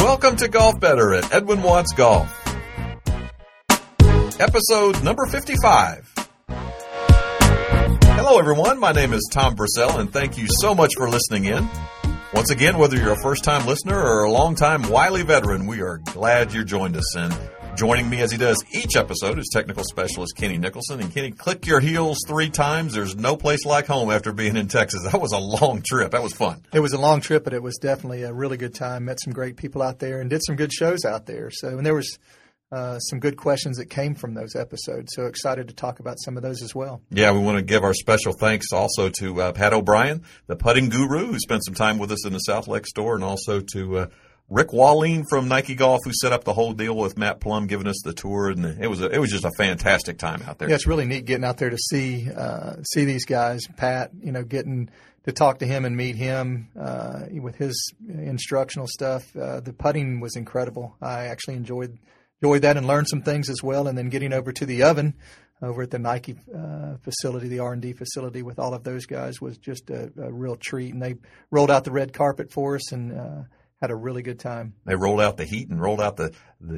Welcome to Golf Better at Edwin Watts Golf. Episode number 55. Hello everyone, my name is Tom Purcell and thank you so much for listening in. Once again, whether you're a first-time listener or a long-time wily veteran, we are glad you joined us. And joining me as he does each episode is technical specialist Kenny Nicholson. And Kenny, click your heels 3 times. There's no place like home after being in Texas. That was a long trip. That was fun. It was a long trip, but it was definitely a really good time. Met some great people out there and did some good shows out there. And there was some good questions that came from those episodes. So excited to talk about some of those as well. Yeah, we want to give our special thanks also to Pat O'Brien, the putting guru, who spent some time with us in the South Lake store, and also to Rick Walleen from Nike Golf, who set up the whole deal with Matt Plum, giving us the tour, and it was just a fantastic time out there. Yeah, it's really neat getting out there to see these guys. Pat, getting to talk to him and meet him with his instructional stuff. The putting was incredible. I actually enjoyed that and learned some things as well. And then getting over to the oven over at the Nike facility, the R&D facility, with all of those guys was just a real treat. And they rolled out the red carpet for us and had a really good time. They rolled out the heat and rolled out the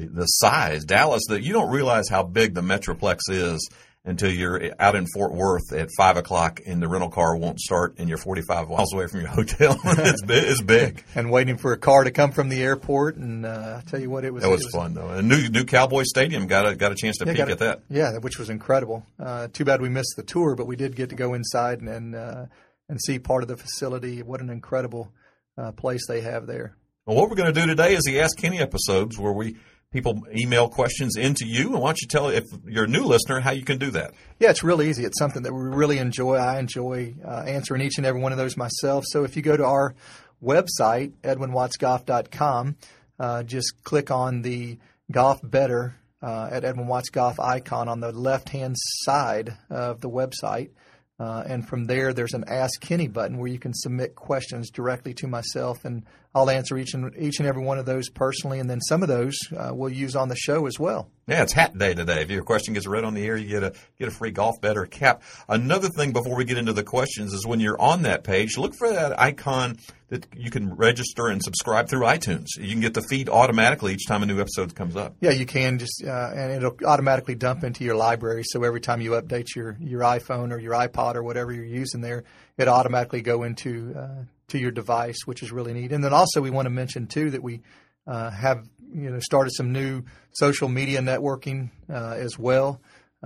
size. Dallas, you don't realize how big the Metroplex is until you're out in Fort Worth at 5 o'clock and the rental car won't start and you're 45 miles away from your hotel. It's big. And waiting for a car to come from the airport. And I'll tell you what, it was fun, though. And new Cowboy Stadium got a chance to peek at that. Yeah, which was incredible. Too bad we missed the tour, but we did get to go inside and see part of the facility. What an incredible place they have there. Well, what we're going to do today is the Ask Kenny episodes where people email questions into you. And why don't you tell, if you're a new listener, how you can do that? Yeah, it's real easy. It's something that we really enjoy. I enjoy answering each and every one of those myself. So if you go to our website, edwinwattsgolf.com, just click on the Golf Better at Edwin Watts Golf icon on the left-hand side of the website. And from there, there's an Ask Kenny button where you can submit questions directly to myself, and I'll answer each and every one of those personally, and then some of those we'll use on the show as well. Yeah, it's Hat Day today. If your question gets read on the air, you get a free Golf Better cap. Another thing before we get into the questions is when you're on that page, look for that icon that you can register and subscribe through iTunes. You can get the feed automatically each time a new episode comes up. Yeah, you can just and it'll automatically dump into your library. So every time you update your iPhone or your iPod or whatever you're using there, it automatically go into to your device, which is really neat. And then also we want to mention too that we have started some new social media networking as well.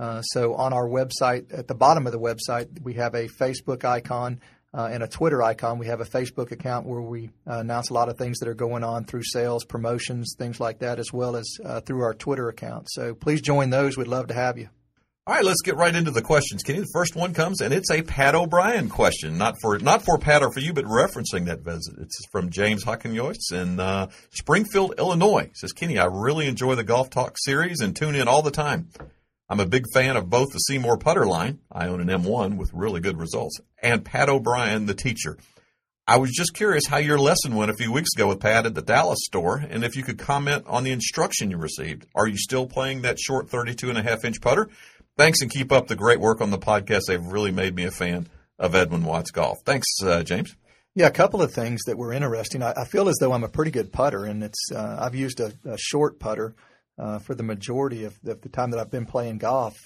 So on our website, at the bottom of the website, we have a Facebook icon and a Twitter icon. We have a Facebook account where we announce a lot of things that are going on through sales, promotions, things like that, as well as through our Twitter account. So please join those. We'd love to have you. All right, let's get right into the questions. Kenny, the first one comes, and it's a Pat O'Brien question. Not for Pat or for you, but referencing that visit. It's from James Hockenjoyce in Springfield, Illinois. He says, Kenny, I really enjoy the Golf Talk series and tune in all the time. I'm a big fan of both the Seymour putter line, I own an M1 with really good results, and Pat O'Brien, the teacher. I was just curious how your lesson went a few weeks ago with Pat at the Dallas store, and if you could comment on the instruction you received. Are you still playing that short 32.5-inch putter? Thanks, and keep up the great work on the podcast. They've really made me a fan of Edwin Watts Golf. Thanks, James. Yeah, a couple of things that were interesting. I feel as though I'm a pretty good putter, and I've used a short putter for the majority of the time that I've been playing golf.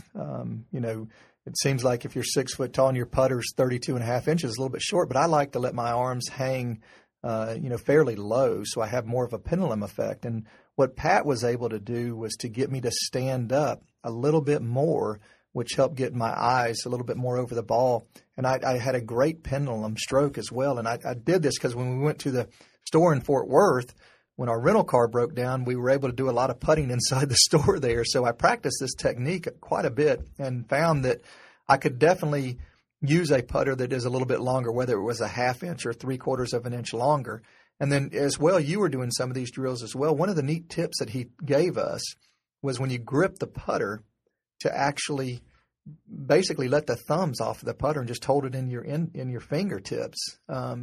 It seems like if you're 6 foot tall and your putter's 32.5 inches, a little bit short, but I like to let my arms hang, fairly low, so I have more of a pendulum effect. And what Pat was able to do was to get me to stand up a little bit more, which helped get my eyes a little bit more over the ball. And I had a great pendulum stroke as well. And I did this because when we went to the store in Fort Worth, when our rental car broke down, we were able to do a lot of putting inside the store there. So I practiced this technique quite a bit and found that I could definitely use a putter that is a little bit longer, whether it was a 1/2 inch or 3/4 of an inch longer. And then as well, you were doing some of these drills as well. One of the neat tips that he gave us was when you grip the putter to actually basically let the thumbs off of the putter and just hold it in your fingertips.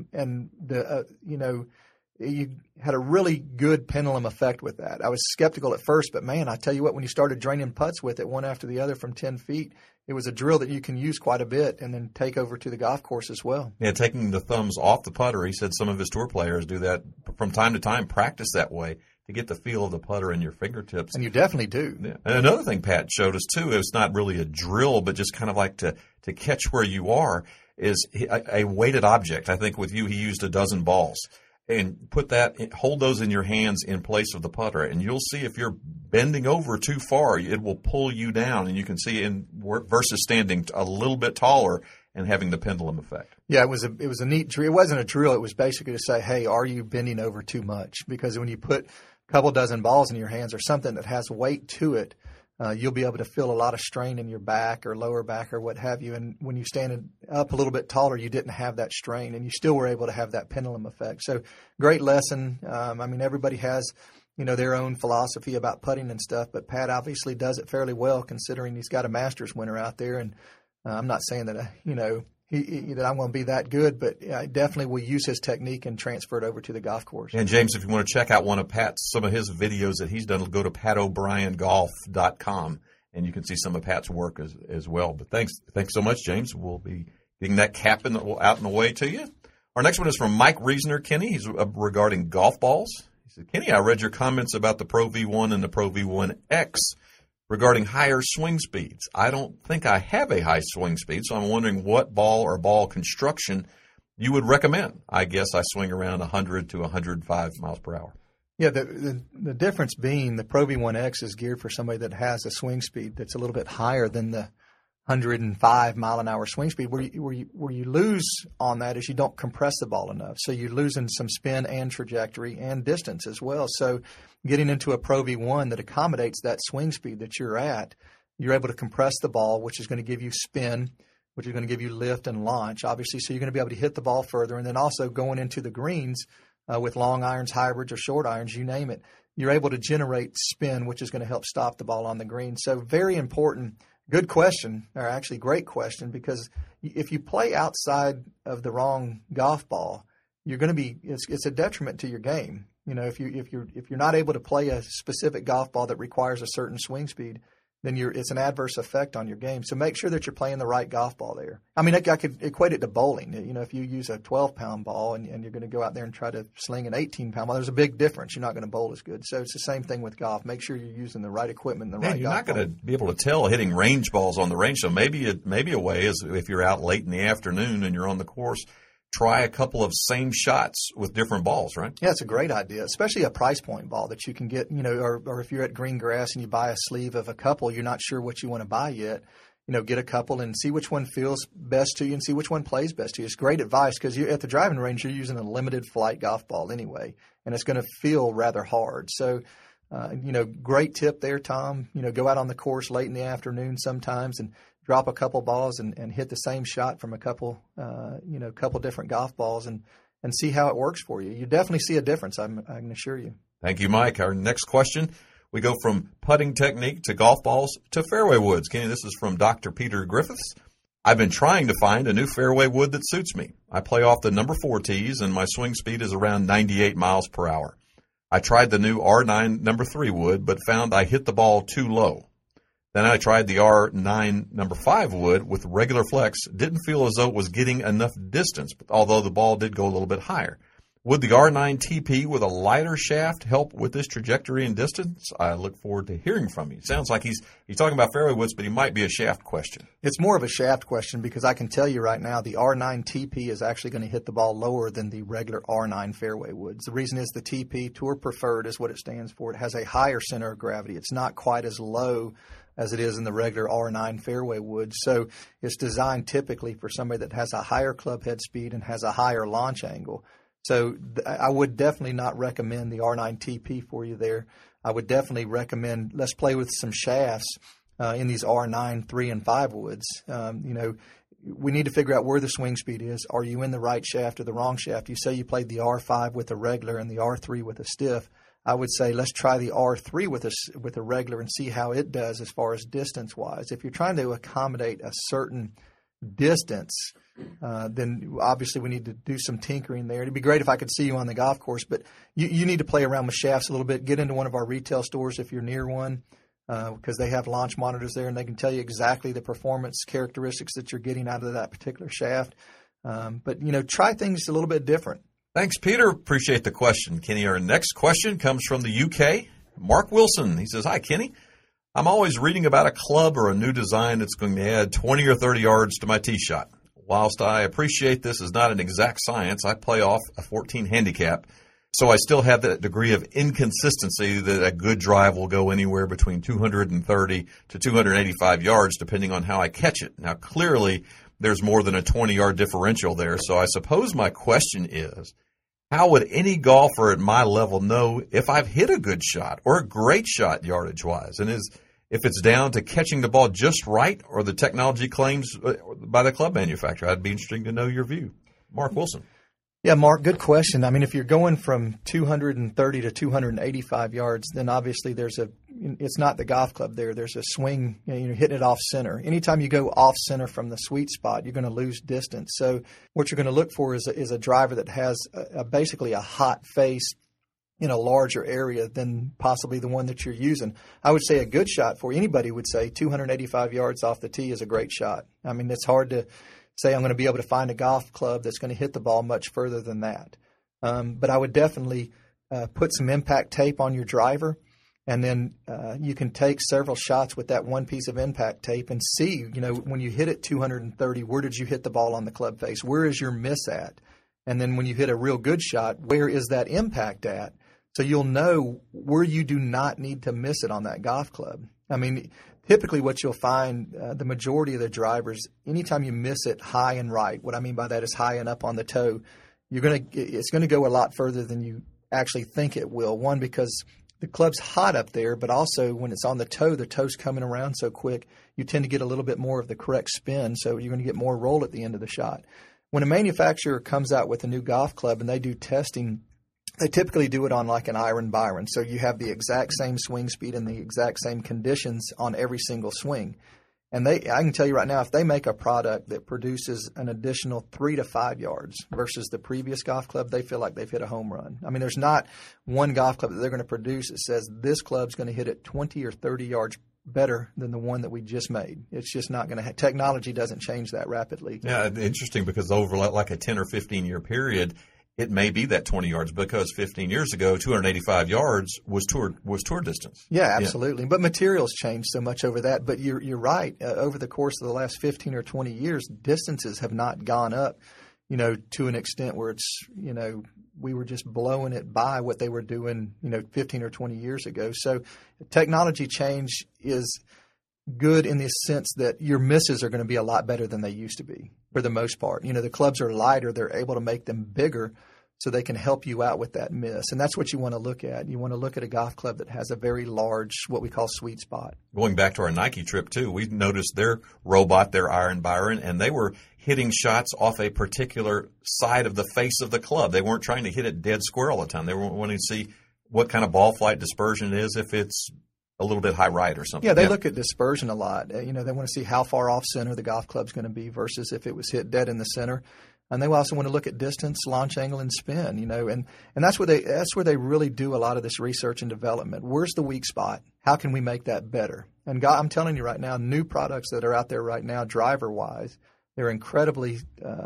You had a really good pendulum effect with that. I was skeptical at first, but man, I tell you what, when you started draining putts with it one after the other from 10 feet, it was a drill that you can use quite a bit and then take over to the golf course as well. Yeah, taking the thumbs off the putter. He said some of his tour players do that from time to time, practice that way to get the feel of the putter in your fingertips. And you definitely do. Yeah. And another thing Pat showed us too, it's not really a drill, but just kind of like to catch where you are, is a weighted object. I think with you, he used a dozen balls. And hold those in your hands in place of the putter, and you'll see if you're bending over too far, it will pull you down, and you can see versus standing a little bit taller and having the pendulum effect. Yeah, it was a neat drill. It wasn't a drill. It was basically to say, hey, are you bending over too much? Because when you put a couple dozen balls in your hands or something that has weight to it, you'll be able to feel a lot of strain in your back or lower back or what have you. And when you stand up a little bit taller, you didn't have that strain, and you still were able to have that pendulum effect. So great lesson. Everybody has, their own philosophy about putting and stuff, but Pat obviously does it fairly well considering he's got a Masters winner out there. And I'm not saying that, that I'm going to be that good, but I definitely will use his technique and transfer it over to the golf course. And James, if you want to check out some of his videos that he's done, go to PatO'BrienGolf.com, and you can see some of Pat's work as well. But thanks so much, James. We'll be getting that cap out in the way to you. Our next one is from Mike Reasoner. Kenny, he's regarding golf balls. He said, Kenny, I read your comments about the Pro V1 and the Pro V1X regarding higher swing speeds. I don't think I have a high swing speed, so I'm wondering what ball or ball construction you would recommend. I guess I swing around 100 to 105 miles per hour. Yeah, the difference being the Pro V1X is geared for somebody that has a swing speed that's a little bit higher than the 105 mile an hour swing speed. Where you lose on that is you don't compress the ball enough. So you're losing some spin and trajectory and distance as well. So getting into a Pro V1 that accommodates that swing speed that you're at, you're able to compress the ball, which is going to give you spin, which is going to give you lift and launch, obviously. So you're going to be able to hit the ball further. And then also going into the greens with long irons, hybrids, or short irons, you name it, you're able to generate spin, which is going to help stop the ball on the green. So very important. Good question, or actually great question, because if you play outside of the wrong golf ball, you're going to be it's a detriment to your game. If you're not able to play a specific golf ball that requires a certain swing speed, then it's an adverse effect on your game. So make sure that you're playing the right golf ball there. I could equate it to bowling. If you use a 12-pound ball and you're going to go out there and try to sling an 18-pound ball, there's a big difference. You're not going to bowl as good. So it's the same thing with golf. Make sure you're using the right equipment and the right golf ball. You're not going to be able to tell hitting range balls on the range. So maybe a way is if you're out late in the afternoon and you're on the course, try a couple of same shots with different balls, right? Yeah, it's a great idea, especially a price point ball that you can get, or if you're at Green Grass and you buy a sleeve of a couple, you're not sure what you want to buy yet, get a couple and see which one feels best to you and see which one plays best to you. It's great advice because at the driving range, you're using a limited flight golf ball anyway, and it's going to feel rather hard. So, great tip there, Tom. Go out on the course late in the afternoon sometimes and drop a couple balls and hit the same shot from a couple different golf balls and see how it works for you. You definitely see a difference, I can assure you. Thank you, Mike. Our next question, we go from putting technique to golf balls to fairway woods. Kenny, this is from Dr. Peter Griffiths. I've been trying to find a new fairway wood that suits me. I play off the number 4 tees, and my swing speed is around 98 miles per hour. I tried the new R9 number 3 wood, but found I hit the ball too low. Then I tried the R9 number 5 wood with regular flex. Didn't feel as though it was getting enough distance, although the ball did go a little bit higher. Would the R9 TP with a lighter shaft help with this trajectory and distance? I look forward to hearing from you. Sounds like he's talking about fairway woods, but he might be a shaft question. It's more of a shaft question because I can tell you right now the R9 TP is actually going to hit the ball lower than the regular R9 fairway woods. The reason is the TP, Tour Preferred, is what it stands for. It has a higher center of gravity. It's not quite as low as it is in the regular R9 fairway wood. So it's designed typically for somebody that has a higher club head speed and has a higher launch angle. So I would definitely not recommend the R9 TP for you there. I would definitely recommend let's play with some shafts in these R9, 3, and 5 woods. We need to figure out where the swing speed is. Are you in the right shaft or the wrong shaft? You say you played the R5 with a regular and the R3 with a stiff. I would say let's try the R3 with a regular and see how it does as far as distance-wise. If you're trying to accommodate a certain distance, then obviously we need to do some tinkering there. It'd be great if I could see you on the golf course, but you need to play around with shafts a little bit. Get into one of our retail stores if you're near one because they have launch monitors there, and they can tell you exactly the performance characteristics that you're getting out of that particular shaft. But try things a little bit different. Thanks, Peter. Appreciate the question, Kenny. Our next question comes from the UK. Mark Wilson. He says, "Hi, Kenny. I'm always reading about a club or a new design that's going to add 20 or 30 yards to my tee shot. Whilst I appreciate this is not an exact science, I play off a 14 handicap, so I still have that degree of inconsistency that a good drive will go anywhere between 230 to 285 yards, depending on how I catch it. Now, clearly, there's more than a 20-yard differential there, so I suppose my question is, how would any golfer at my level know if I've hit a good shot or a great shot yardage-wise? And if it's down to catching the ball just right or the technology claims by the club manufacturer? I'd be interested to know your view." Mark Wilson. Yeah, Mark, good question. I mean, if you're going from 230 to 285 yards, then obviously it's not the golf club there. There's a swing, you're hitting it off center. Anytime you go off center from the sweet spot, you're going to lose distance. So what you're going to look for is a driver that has basically a hot face in a larger area than possibly the one that you're using. I would say a good shot for anybody would say 285 yards off the tee is a great shot. I mean, it's hard to say I'm going to be able to find a golf club that's going to hit the ball much further than that. But I would definitely put some impact tape on your driver, and then you can take several shots with that one piece of impact tape and see, when you hit it 230, where did you hit the ball on the club face? Where is your miss at? And then when you hit a real good shot, where is that impact at? So you'll know where you do not need to miss it on that golf club. I mean, typically what you'll find, the majority of the drivers, anytime you miss it high and right, what I mean by that is high and up on the toe, it's going to go a lot further than you actually think it will. One, because the club's hot up there, but also when it's on the toe's coming around so quick, you tend to get a little bit more of the correct spin, so you're going to get more roll at the end of the shot. When a manufacturer comes out with a new golf club and they do testing, they typically do it on like an Iron Byron. So you have the exact same swing speed and the exact same conditions on every single swing. And I can tell you right now, if they make a product that produces an additional 3 to 5 yards versus the previous golf club, they feel like they've hit a home run. I mean, there's not one golf club that they're going to produce that says this club's going to hit it 20 or 30 yards better than the one that we just made. It's just not going to technology doesn't change that rapidly. Yeah, interesting, because over like a 10 or 15-year period, it may be that 20 yards, because 15 years ago, 285 yards was tour distance. Yeah, absolutely. Yeah. But materials changed so much over that. But you're right. Over the course of the last 15 or 20 years, distances have not gone up, to an extent where it's, we were just blowing it by what they were doing, 15 or 20 years ago. So technology change is good in the sense that your misses are going to be a lot better than they used to be for the most part. The clubs are lighter. They're able to make them bigger so they can help you out with that miss. And that's what you want to look at. You want to look at a golf club that has a very large, what we call sweet spot. Going back to our Nike trip, too, we noticed their robot, their Iron Byron, and they were hitting shots off a particular side of the face of the club. They weren't trying to hit it dead square all the time. They were wanting to see what kind of ball flight dispersion it is, if it's a little bit high right or something. Yeah, they look at dispersion a lot. They want to see how far off center the golf club's going to be versus if it was hit dead in the center. And they also want to look at distance, launch angle, and spin. And that's where they really do a lot of this research and development. Where's the weak spot? How can we make that better? And God, I'm telling you right now, new products that are out there right now, driver-wise, they're incredibly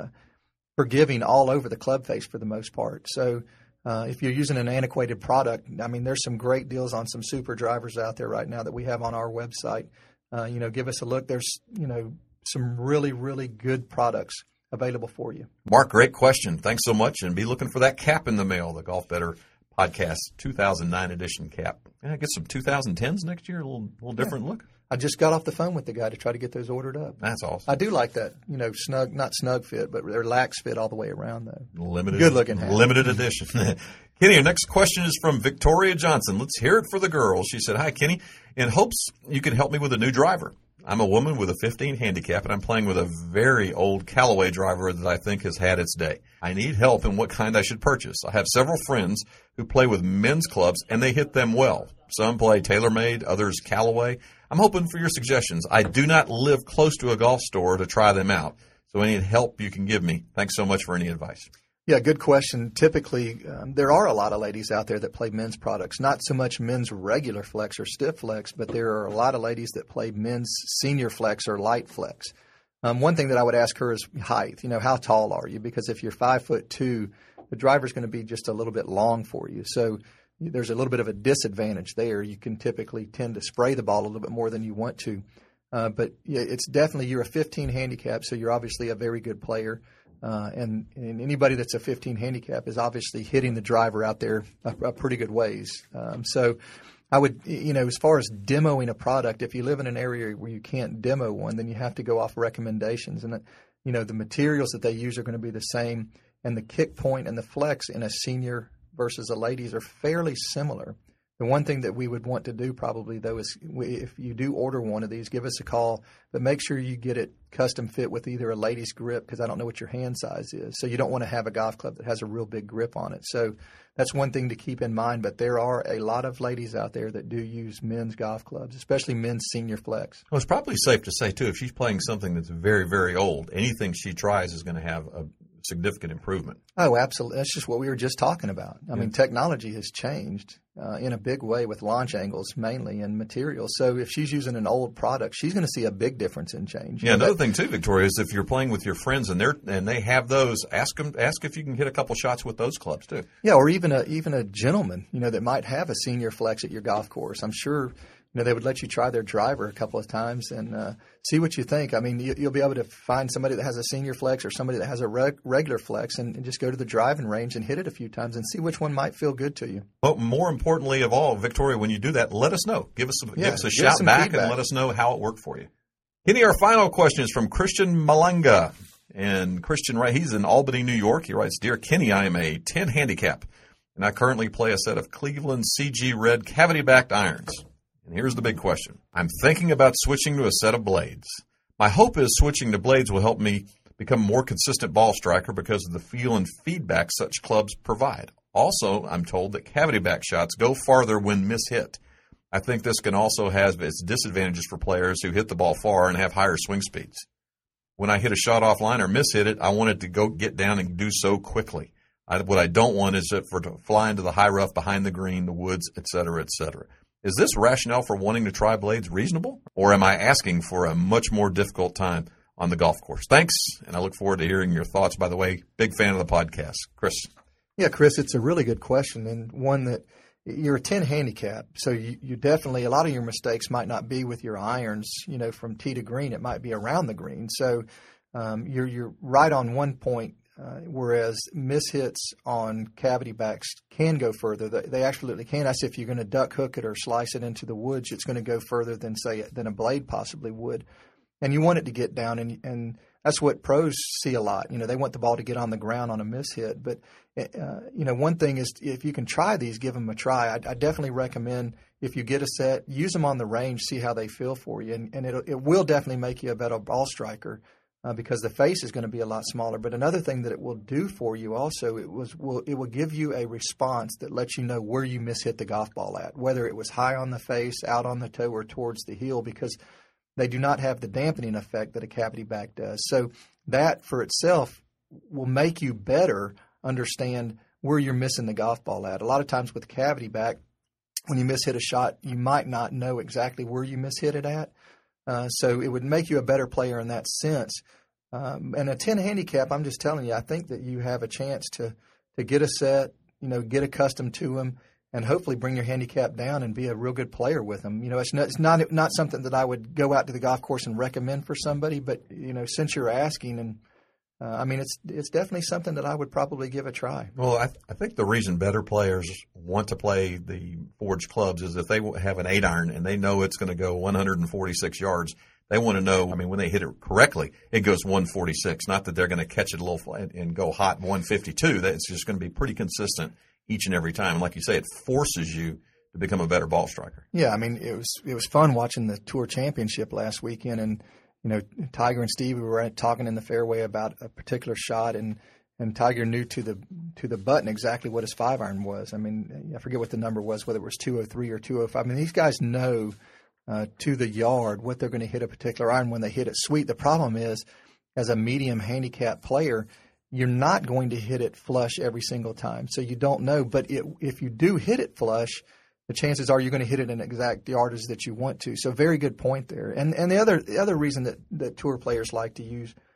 forgiving all over the club face for the most part. So if you're using an antiquated product, I mean, there's some great deals on some super drivers out there right now that we have on our website. Give us a look. There's, some really, really good products available for you. Mark, great question. Thanks so much. And be looking for that cap in the mail, the Golf Better Podcast 2009 edition cap. I get some 2010s next year, a little different look. I just got off the phone with the guy to try to get those ordered up. That's awesome. I do like that, snug, not snug fit, but they're lax fit all the way around, though. Good looking hat. Limited edition. Kenny, our next question is from Victoria Johnson. Let's hear it for the girls. She said, "Hi, Kenny. In hopes you can help me with a new driver. I'm a woman with a 15 handicap, and I'm playing with a very old Callaway driver that I think has had its day. I need help in what kind I should purchase. I have several friends who play with men's clubs, and they hit them well. Some play TaylorMade, others Callaway. I'm hoping for your suggestions. I do not live close to a golf store to try them out, so any help you can give me. Thanks so much for any advice." Yeah, good question. Typically, there are a lot of ladies out there that play men's products, not so much men's regular flex or stiff flex, but there are a lot of ladies that play men's senior flex or light flex. One thing that I would ask her is height. How tall are you? Because if you're 5'2", the driver's going to be just a little bit long for you. So there's a little bit of a disadvantage there. You can typically tend to spray the ball a little bit more than you want to. But yeah, it's definitely, you're a 15 handicap, so you're obviously a very good player. And anybody that's a 15 handicap is obviously hitting the driver out there a pretty good ways. So I would, as far as demoing a product, if you live in an area where you can't demo one, then you have to go off recommendations. And, the materials that they use are going to be the same. And the kick point and the flex in a senior versus a ladies are fairly similar. The one thing that we would want to do probably, though, is if you do order one of these, give us a call, but make sure you get it custom fit with either a lady's grip, because I don't know what your hand size is. So you don't want to have a golf club that has a real big grip on it. So that's one thing to keep in mind. But there are a lot of ladies out there that do use men's golf clubs, especially men's senior flex. Well, it's probably safe to say, too, if she's playing something that's very, very old, anything she tries is going to have a significant improvement. Oh, absolutely. That's just what we were just talking about. I mean, technology has changed in a big way with launch angles mainly and materials. So if she's using an old product, she's going to see a big difference in change. Yeah, another thing too, Victoria, is if you're playing with your friends and they have those, ask if you can hit a couple shots with those clubs too. Yeah, or even a gentleman, that might have a senior flex at your golf course. I'm sure they would let you try their driver a couple of times and see what you think. I mean, you'll be able to find somebody that has a senior flex or somebody that has a regular flex and just go to the driving range and hit it a few times and see which one might feel good to you. Well, more importantly of all, Victoria, when you do that, let us know. Give us a shout back feedback and let us know how it worked for you. Kenny, our final question is from Christian Malanga. And Christian, he's in Albany, New York. He writes, Dear Kenny, I am a 10 handicap, and I currently play a set of Cleveland CG Red cavity-backed irons. And here's the big question. I'm thinking about switching to a set of blades. My hope is switching to blades will help me become a more consistent ball striker because of the feel and feedback such clubs provide. Also, I'm told that cavity-back shots go farther when mishit. I think this can also have its disadvantages for players who hit the ball far and have higher swing speeds. When I hit a shot offline or mishit it, I want it to go get down and do so quickly. What I don't want is for it to fly into the high rough behind the green, the woods, et cetera, et cetera. Is this rationale for wanting to try blades reasonable, or am I asking for a much more difficult time on the golf course? Thanks, and I look forward to hearing your thoughts. By the way, big fan of the podcast. Chris. Yeah, Chris, it's a really good question, and one that you're a 10 handicap, so you definitely, a lot of your mistakes might not be with your irons, from tee to green. It might be around the green. So you're right on one point. Whereas mishits on cavity backs can go further. They absolutely can. I say if you're going to duck hook it or slice it into the woods, it's going to go further than a blade possibly would. And you want it to get down, and that's what pros see a lot. They want the ball to get on the ground on a mishit. But one thing is if you can try these, give them a try. I definitely recommend if you get a set, use them on the range, see how they feel for you, and it will definitely make you a better ball striker. Because the face is going to be a lot smaller. But another thing that it will do for you also, it will give you a response that lets you know where you mishit the golf ball at, whether it was high on the face, out on the toe, or towards the heel, because they do not have the dampening effect that a cavity back does. So that for itself will make you better understand where you're missing the golf ball at. A lot of times with cavity back, when you mishit a shot, you might not know exactly where you mishit it at. So it would make you a better player in that sense. And a 10 handicap, I'm just telling you, I think that you have a chance to get a set, get accustomed to them, and hopefully bring your handicap down and be a real good player with them. It's not something that I would go out to the golf course and recommend for somebody, but since you're asking, and it's definitely something that I would probably give a try. Well, I think the reason better players want to play the forged clubs is if they have an 8-iron and they know it's going to go 146 yards, they want to know, when they hit it correctly, it goes 146. Not that they're going to catch it a little and go hot 152. It's just going to be pretty consistent each and every time. And like you say, it forces you to become a better ball striker. Yeah, it was fun watching the Tour Championship last weekend, and Tiger and Stevie were talking in the fairway about a particular shot, and Tiger knew to the button exactly what his 5-iron was. I forget what the number was, whether it was 203 or 205. These guys know to the yard what they're going to hit a particular iron when they hit it sweet. The problem is, as a medium handicap player, you're not going to hit it flush every single time, so you don't know. But if you do hit it flush, the chances are you're going to hit it in exact yardage that you want to. So very good point there. And the other reason that tour players like to use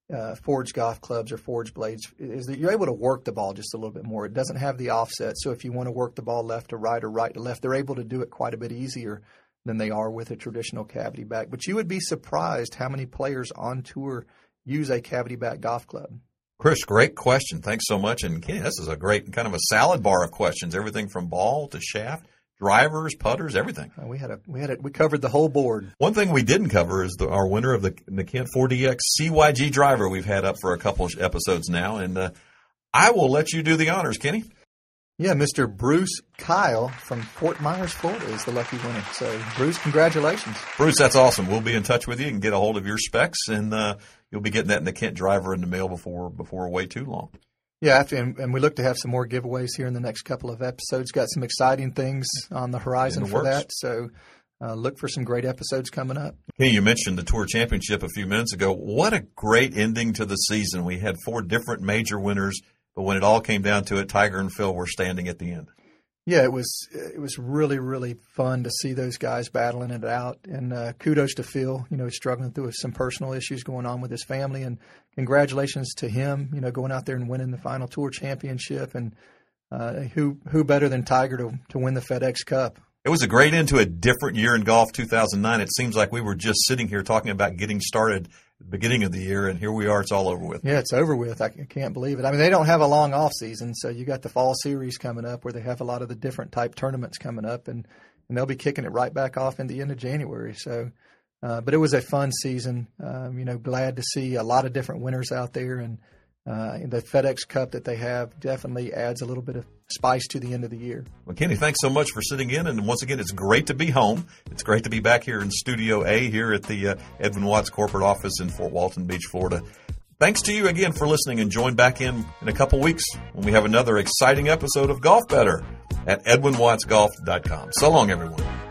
Forge golf clubs or Forge blades is that you're able to work the ball just a little bit more. It doesn't have the offset, so if you want to work the ball left to right or right to left, they're able to do it quite a bit easier than they are with a traditional cavity back. But you would be surprised how many players on tour use a cavity back golf club. Chris, great question. Thanks so much. And Kenny, this is a great kind of a salad bar of questions. Everything from ball to shaft, drivers, putters, everything. We covered the whole board. One thing we didn't cover is our winner of the Kent 4DX CYG driver we've had up for a couple of episodes now. And I will let you do the honors, Kenny. Yeah, Mr. Bruce Kyle from Fort Myers, Florida is the lucky winner. So, Bruce, congratulations. Bruce, that's awesome. We'll be in touch with you and get a hold of your specs, and you'll be getting that in the Kent driver in the mail before way too long. Yeah, and we look to have some more giveaways here in the next couple of episodes. Got some exciting things on the horizon for that. So, look for some great episodes coming up. Kenny, you mentioned the Tour Championship a few minutes ago. What a great ending to the season. We had 4 different major winners. But when it all came down to it, Tiger and Phil were standing at the end. Yeah, it was really, really fun to see those guys battling it out. And kudos to Phil, he's struggling through some personal issues going on with his family. And congratulations to him, going out there and winning the final Tour Championship. And who better than Tiger to win the FedEx Cup? It was a great end to a different year in golf, 2009. It seems like we were just sitting here talking about getting started at the beginning of the year, and here we are. It's all over with. Yeah, it's over with. I can't believe it. I mean, they don't have a long off season, so you got the fall series coming up where they have a lot of the different type tournaments coming up, and they'll be kicking it right back off in the end of January. So, but it was a fun season. Glad to see a lot of different winners out there, and the FedEx Cup that they have definitely adds a little bit of spice to the end of the year. Well, Kenny, thanks so much for sitting in. And once again, it's great to be home. It's great to be back here in Studio A here at the Edwin Watts corporate office in Fort Walton Beach, Florida. Thanks to you again for listening, and join back in a couple weeks when we have another exciting episode of Golf Better at EdwinWattsGolf.com. So long, everyone.